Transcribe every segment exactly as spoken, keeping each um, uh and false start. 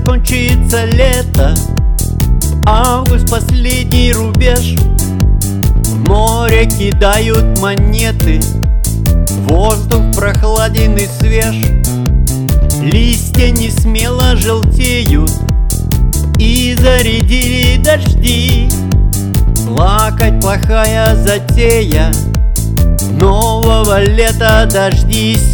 закончится лето, август последний рубеж. В море кидают монеты, воздух прохладен и свеж. Листья не смело желтеют, и зарядили дожди. Плакать плохая затея, нового лета дождись.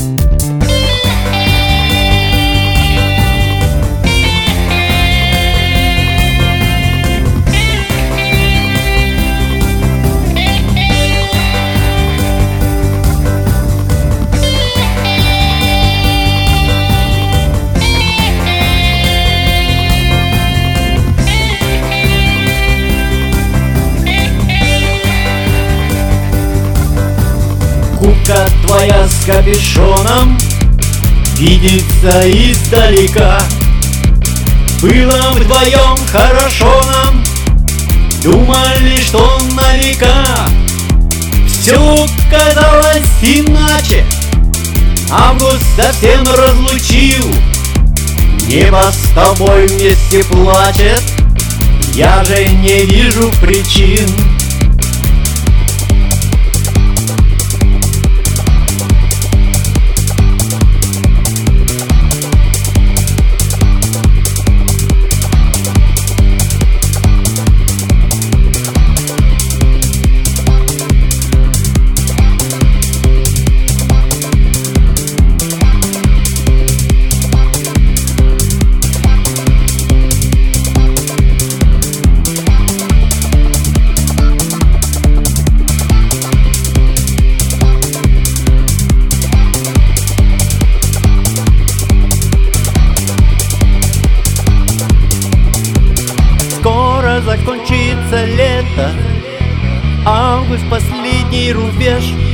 Куртка твоя с капюшоном видится издалека. Было вдвоем хорошо нам, думали, что на века. Все казалось иначе, август совсем разлучил. Небо с тобой вместе плачет, я же не вижу причин. Закончится лето, август последний рубеж.